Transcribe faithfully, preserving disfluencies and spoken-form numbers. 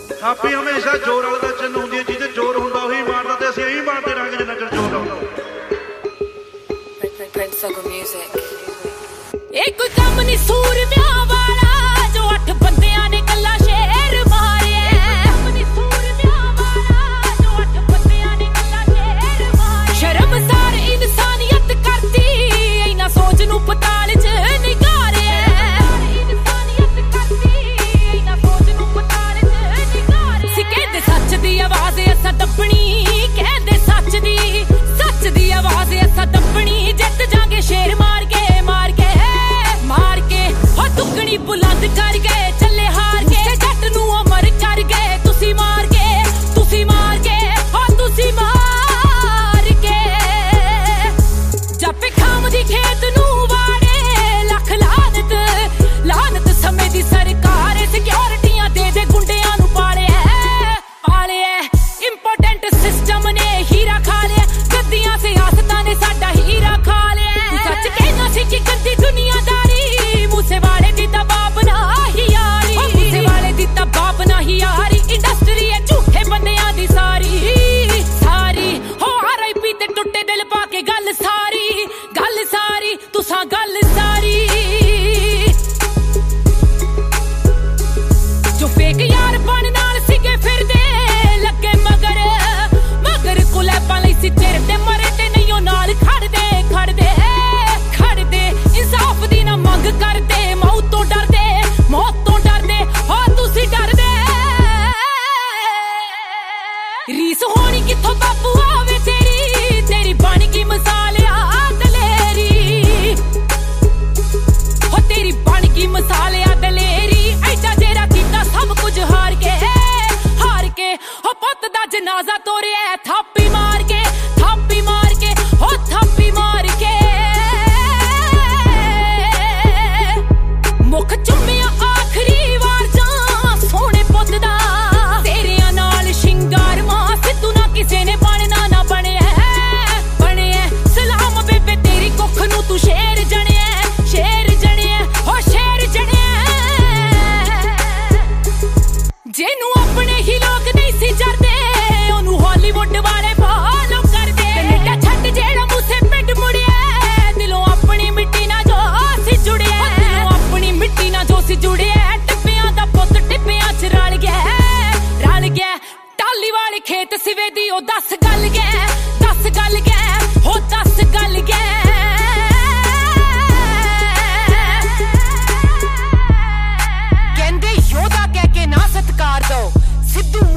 ਥਾਪੀ ਹਮੇਸ਼ਾ ਜ਼ੋਰ ਵਾਲੇ ਦਾ ਚਿੰਨ੍ਹ ਹੁੰਦੀ ਹੈ, ਜਿਹਦੇ ਜ਼ੋਰ ਹੁੰਦਾ ਉਹੀ ਮਾਰਦਾ, ਤੇ ਅਸੀਂ ਇਹੀ ਮਾਰਦੇ ਰਹਾਂਗੇ ਜਿੰਨਾ ਚਿਰ ਜ਼ੋਰ ਆਉਂਦਾ। ਇਹ ਕੋਈ ਕੰਮ ਨਹੀਂ ਸੂਰਮਿਆਂ ਵਾਲਾ ਜੋ ਅੱਠ ਬੰਦਿਆਂ ਨੇ ਕੱਲਾ ਸ਼ੇਰ ਮਾਰਿਆ। ਕੰਮ ਨਹੀਂ ਸੂਰਮਿਆਂ ਵਾਲਾ ਜੋ ਅੱਠ ਬੰਦਿਆਂ ਨੇ ਕੱਲਾ ਸ਼ੇਰ ਮਾਰਿਆ। ਸ਼ਰਮਸਾਰ ਇਨਸਾਨੀਅਤ ਕਰਦੀ ਇਹਨਾਂ ਸੋਚ ਨੂੰ ਪਤਾਲ 'ਚ ਨਿਗਾਰਿਆ। ਇਨਸਾਨੀਅਤ ਕਰਦੀ ਇਹਨਾਂ ਸੋਚ ਨੂੰ ਪਤਾਲ 'ਚ ਨਿਗਾਰਿਆ। ਸੀ ਕਹਿੰਦੇ ਸੱਚ ਦੀ ਆਵਾਜ਼ ਅਸਾਂ ਦੱਬਣੀ, ਕਹਿੰਦੇ ਸੱਚ ਦੀ ਸੱਚ ਦੀ ਆਵਾਜ਼ ਅਸਾਂ ਦੱਬਣੀ। ਜਿੱਤ ਜਾਗੇ ਸ਼ੇਰ ਮਾਰ ਕੇ ਮਾਰ ਕੇ ਮਾਰ ਕੇ ਹੋ ਦੁੱਗਣੀ ਬੁਲੰਦ ਕਰ ਗਏ ਚੱਲੇ ਹਾਰ ਕੇ। ਜੱਟ ਨੂੰ ਅਮਰ ਕਰ ਗਏ ਤੁਸੀਂ ਮਾਰ ਕੇ ਤੁਸੀਂ ਮਾਰ ਕੇ ਹੋ ਤੁਸੀਂ ਮਾਰ ਕੇ। ਜੱਪੇ ਖਾਮ ਦੀ ਖੇਤ ਨੂੰ ਵਾੜੇ ਲੱਖ ਲਾਨਤ ਲਾਨਤ ਸਮੇਂ ਦੀ ਸਰਕਾਰ ਸਿਕਿਉਰਿਟੀਆਂ ਦੇ ਦੇ ਗੁੰਡਿਆਂ ਨੂੰ ਪਾਲਿਆ ਪਾਲਿਆ। ਇੰਪੋਰਟੈਂਟ ਸਿਸਟਮ ਨੇ ਹੀਰਾ ਖਾ ਲਿਆ, ਗੱਦੀਆਂ ਸਿਆਸਤਾਂ ਨੇ ਸਾਡਾ ਹੀਰਾ ਖਾ ਲਿਆ। ਸੱਚ ਕਹਿਣਾ ਸੀ ਕਿ ਗੰਦੀ ਦੁਨੀਆਦਾਰੀ ਮੂਸੇ ਵਾਲੇ ਦੀ ਤਾਂ ਬਾਪ ਨਾ ਹੀ ਯਾਰੀ। ਮੂਸੇ ਵਾਲੇ ਦੀ ਤਾਂ ਬਾਪ ਨਾ ਹੀ ਯਾਰੀ। ਇੰਡਸਟਰੀ ਹੈ ਝੂਠੇ ਬੰਦਿਆਂ ਦੀ ਸਾਰੀ ਸਾਰੀ ਹੋ ਆਰ ਆਈ ਪੀ ਤੇ ਟੁੱਟੇ ਦਿਲ ਪਾ ਕੇ ਗੱਲ ਸਾਰੀ ਗੱਲ ਸਾਰੀ ਤੁਸਾਂ ਗੱਲ ਸਾਰੀ। ਜੋ ਫੇਕ ਯਾਰ ਬਣ ਨਾਲ ਸੀਗੇ ਫਿਰਦੇ ਲੱਗੇ ਮਗਰ ਮਗਰ ਕੁਲੈਬਾਂ ਲਈ ਸੀ ਤੇਰੇ ਤੇ ਮਰੇ ਤੇ ਨਹੀਂ ਉਹ ਨਾਲ ਖੜਦੇ ਖੜਦੇ ਖੜਦੇ। ਇਨਸਾਫ ਦੀ ਨਾ ਮੰਗ ਕਰਦੇ ਮੌਤ ਤੋਂ ਡਰਦੇ ਮੌਤ ਤੋਂ ਡਰਦੇ ਹੋ ਤੁਸੀਂ ਡਰਦੇ। ਰੀਸ ਹੋਣੀ ਕਿੱਥੋਂ ਬਾਪੂ ਆਵੇ ਤੇਰੀ ਤੇਰੀ ਬਣ ਗਈ ਮਸਾਲਿਆ ਦਲੇਰੀ। ਹੋ ਤੇਰੀ ਬਣ ਗਈ ਮਸਾਲਿਆ ਦਲੇਰੀ। ਐਡਾ ਜਿਹੜਾ ਕੀਤਾ ਸਭ ਕੁਝ ਹਾਰ ਕੇ ਹਾਰ ਕੇ ਹੋ ਪੁੱਤ ਦਾ ਜਨਾਜ਼ਾ ਤੋਰਿਆ ਥਾਪੀ ਮਾਰ ਕੇ ਥਾਪੀ ਮਾਰ ਕੇ ਹੋ ਥਾਪੀ ਮਾਰ ਕੇ। ਮੁੱਖ ਚੁੰਮਿਆ ਆਖਰੀ ਵਾਰ ਜਾਂ ਸੋਹਣੇ ਪੁੱਤ ਦਾ ਤੇਰਿਆਂ ਨਾਲ ਸ਼ਿੰਗਾਰ ਮਾਂ ਸਿੱਧੂ ਨਾ ਕਿਸੇ ਨੇ ਬਣਨਾ ਨਾ ਬਣਿਆ ਬਣਿਆ। ਸਲਾਮ ਬੇਬੇ ਤੇਰੀ ਕੁੱਖ ਨੂੰ ਤੂੰ ਸ਼ੇਰ ਜਣਿਆ ਸ਼ੇਰ ਜਣਿਆ ਹੋ ਸ਼ੇਰ ਜਣਿਆ। ਜਿਹਨੂੰ ਆਪਣੇ ਹੀ ਲੋਕ ਨਹੀਂ ਸੀ ਜਰਦੇ ਉਹਨੂੰ ਹਾਲੀਵੁੱਡ ਵਾਲੇ ਫਾਲੋ ਕਰਦੇ। ਕੈਨੇਡਾ ਛੱਡ ਜਿਹੜਾ ਮੂਸੇ ਪਿੰਡ ਮੁੜਿਆ ਦਿਲੋਂ ਆਪਣੀ ਮਿੱਟੀ ਨਾਲ ਜੋ ਸੀ ਜੁੜਿਆ। ਦਿਲੋਂ ਆਪਣੀ ਮਿੱਟੀ ਨਾਲ ਜੋ ਸੀ ਜੁੜਿਆ। ਟਿੱਬਿਆਂ ਦਾ ਪੁੱਤ ਟਿੱਬਿਆਂ 'ਚ ਰਲ ਗਿਆ ਰਲ ਗਿਆ। ਟਾਲੀ ਵਾਲੇ ਖੇਤ ਸਿਵੇ ਦੀ ਉਹ ਦੱਸ ਗੱਲ ਗਿਆ ਦੱਸ ਗੱਲ ਗਿਆ ਹੋ ਦੱਸ ਗੱਲ ਗਿਆ। ਕਹਿੰਦੇ ਯੋਧਾ ਕਹਿ ਕੇ ਨਾ ਸਤਿਕਾਰ ਦੋ ਸਿੱਧੂ